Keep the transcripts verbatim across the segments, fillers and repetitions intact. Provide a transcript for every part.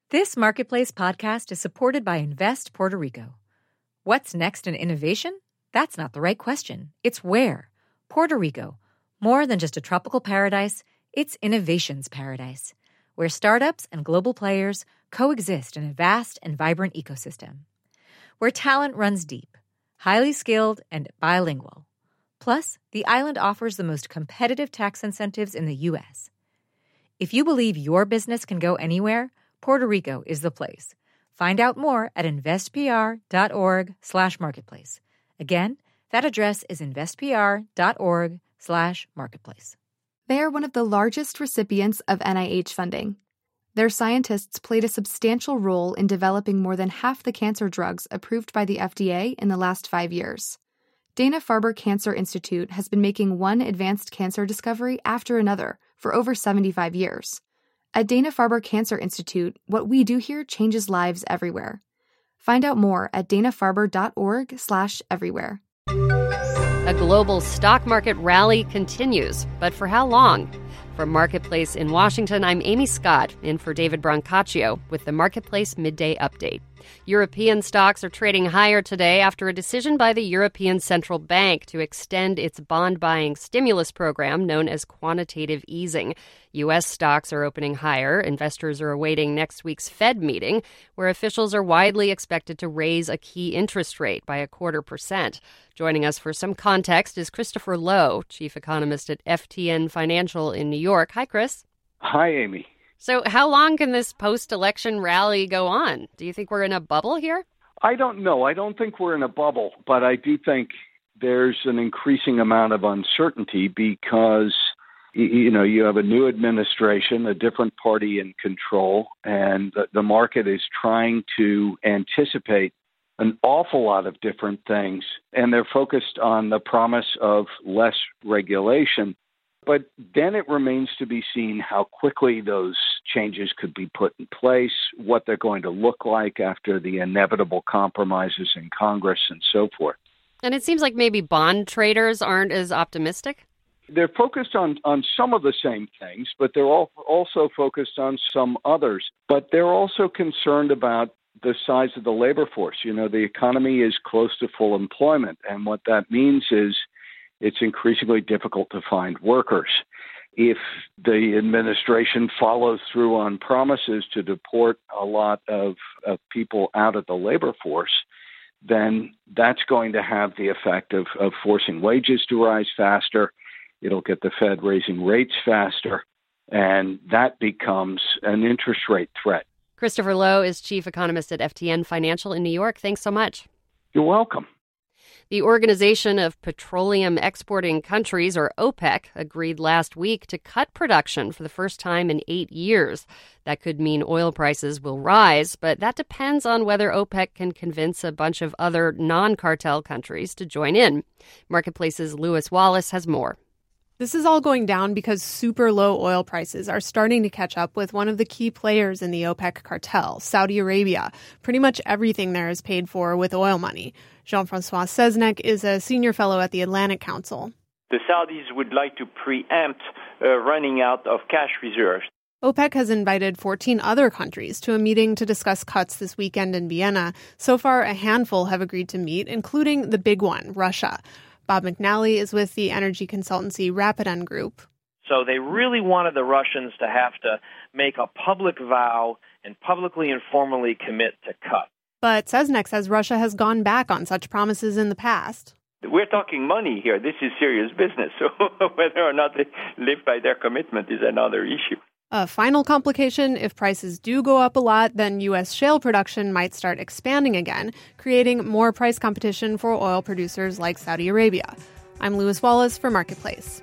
This Marketplace podcast is supported by Invest Puerto Rico. What's next in innovation? That's not the right question. It's where. Puerto Rico. More than just a tropical paradise, it's innovation's paradise, where startups and global players coexist in a vast and vibrant ecosystem. Where talent runs deep, highly skilled, and bilingual. Plus, the island offers the most competitive tax incentives in the U S. If you believe your business can go anywhere, Puerto Rico is the place. Find out more at investpr.org slash marketplace. Again, that address is investpr.org slash marketplace. They are one of the largest recipients of N I H funding. Their scientists played a substantial role in developing more than half the cancer drugs approved by the F D A in the last five years. Dana-Farber Cancer Institute has been making one advanced cancer discovery after another for over seventy-five years. At Dana-Farber Cancer Institute, what we do here changes lives everywhere. Find out more at danafarber.org slash everywhere. A global stock market rally continues, but for how long? From Marketplace in Washington, I'm Amy Scott, in for David Brancaccio with the Marketplace Midday Update. European stocks are trading higher today after a decision by the European Central Bank to extend its bond-buying stimulus program known as quantitative easing. U S stocks are opening higher. Investors are awaiting next week's Fed meeting, where officials are widely expected to raise a key interest rate by a quarter percent. Joining us for some context is Christopher Lowe, chief economist at F T N Financial in New York. Hi, Chris. Hi, Amy. So how long can this post-election rally go on? Do you think we're in a bubble here? I don't know. I don't think we're in a bubble, but I do think there's an increasing amount of uncertainty because, you know, you have a new administration, a different party in control, and the market is trying to anticipate an awful lot of different things, and they're focused on the promise of less regulation. But then it remains to be seen how quickly those changes could be put in place, what they're going to look like after the inevitable compromises in Congress and so forth. And it seems like maybe bond traders aren't as optimistic. They're focused on, on some of the same things, but they're all, also focused on some others. But they're also concerned about the size of the labor force. You know, the economy is close to full employment, and what that means is it's increasingly difficult to find workers. If the administration follows through on promises to deport a lot of, of people out of the labor force, then that's going to have the effect of, of forcing wages to rise faster. It'll get the Fed raising rates faster, and that becomes an interest rate threat. Christopher Lowe is chief economist at F T N Financial in New York. Thanks so much. You're welcome. The Organization of Petroleum Exporting Countries, or OPEC, agreed last week to cut production for the first time in eight years. That could mean oil prices will rise, but that depends on whether OPEC can convince a bunch of other non-cartel countries to join in. Marketplace's Lewis Wallace has more. This is all going down because super low oil prices are starting to catch up with one of the key players in the OPEC cartel, Saudi Arabia. Pretty much everything there is paid for with oil money. Jean-Francois Sesnek is a senior fellow at the Atlantic Council. The Saudis would like to preempt uh, running out of cash reserves. OPEC has invited fourteen other countries to a meeting to discuss cuts this weekend in Vienna. So far, a handful have agreed to meet, including the big one, Russia. Bob McNally is with the energy consultancy Rapidan Group. So they really wanted the Russians to have to make a public vow and publicly and formally commit to cut. But Sesnek says Russia has gone back on such promises in the past. We're talking money here. This is serious business. So whether or not they live by their commitment is another issue. A final complication, if prices do go up a lot, then U S shale production might start expanding again, creating more price competition for oil producers like Saudi Arabia. I'm Lewis Wallace for Marketplace.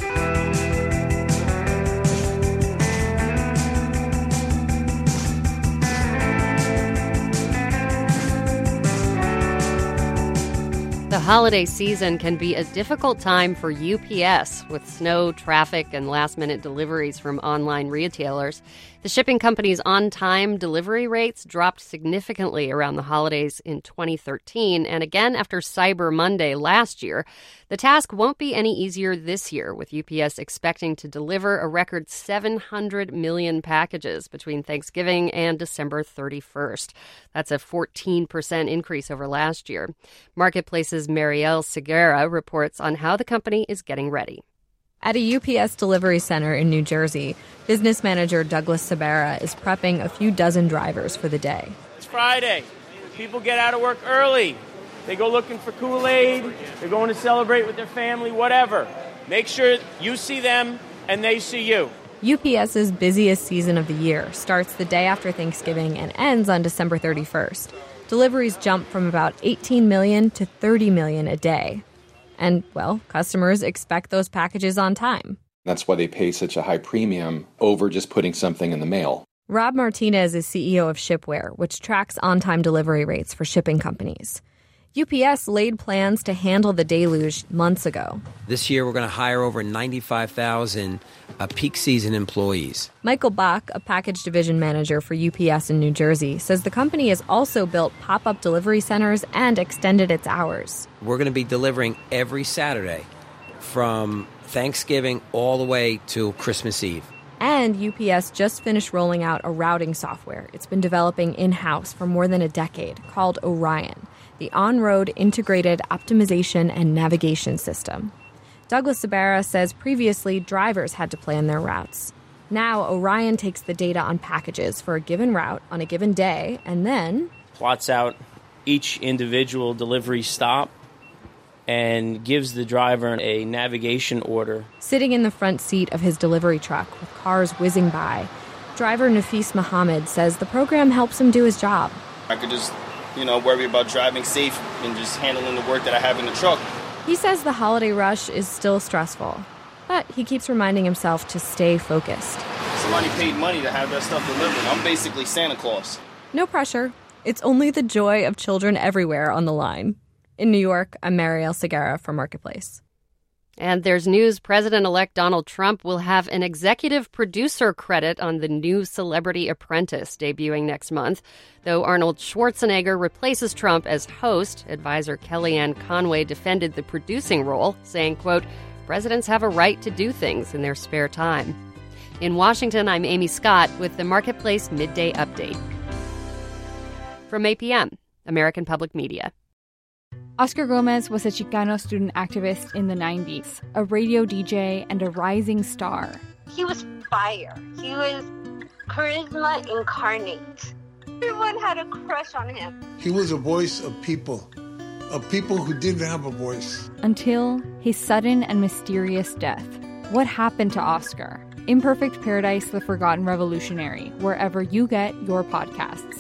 The holiday season can be a difficult time for U P S with snow, traffic, and last-minute deliveries from online retailers. The shipping company's on-time delivery rates dropped significantly around the holidays in twenty thirteen, and again after Cyber Monday last year. The task won't be any easier this year, with U P S expecting to deliver a record seven hundred million packages between Thanksgiving and December thirty-first. That's a fourteen percent increase over last year. Marketplace's Marielle Segura reports on how the company is getting ready. At a U P S delivery center in New Jersey, business manager Douglas Sabera is prepping a few dozen drivers for the day. It's Friday. People get out of work early. They go looking for Kool-Aid. They're going to celebrate with their family, whatever. Make sure you see them and they see you. UPS's busiest season of the year starts the day after Thanksgiving and ends on December thirty-first. Deliveries jump from about eighteen million to thirty million a day. And, well, customers expect those packages on time. That's why they pay such a high premium over just putting something in the mail. Rob Martinez is C E O of Shipware, which tracks on-time delivery rates for shipping companies. U P S laid plans to handle the deluge months ago. This year, we're going to hire over ninety-five thousand uh, peak season employees. Michael Bach, a package division manager for U P S in New Jersey, says the company has also built pop-up delivery centers and extended its hours. We're going to be delivering every Saturday from Thanksgiving all the way to Christmas Eve. And U P S just finished rolling out a routing software it's been developing in-house for more than a decade called Orion, the on-road integrated optimization and navigation system. Douglas Sabera says previously drivers had to plan their routes. Now Orion takes the data on packages for a given route on a given day and then plots out each individual delivery stop and gives the driver a navigation order. Sitting in the front seat of his delivery truck with cars whizzing by, driver Nafis Mohammed says the program helps him do his job. I could just, you know, worry about driving safe and just handling the work that I have in the truck. He says the holiday rush is still stressful, but he keeps reminding himself to stay focused. Somebody paid money to have that stuff delivered. I'm basically Santa Claus. No pressure. It's only the joy of children everywhere on the line. In New York, I'm Marielle Segura for Marketplace. And there's news President-elect Donald Trump will have an executive producer credit on the new Celebrity Apprentice debuting next month. Though Arnold Schwarzenegger replaces Trump as host, advisor Kellyanne Conway defended the producing role, saying, quote, "Presidents have a right to do things in their spare time." In Washington, I'm Amy Scott with the Marketplace Midday Update. From A P M, American Public Media. Oscar Gomez was a Chicano student activist in the nineties, a radio D J and a rising star. He was fire. He was charisma incarnate. Everyone had a crush on him. He was a voice of people, of people who didn't have a voice. Until his sudden and mysterious death. What happened to Oscar? Imperfect Paradise, The Forgotten Revolutionary, wherever you get your podcasts.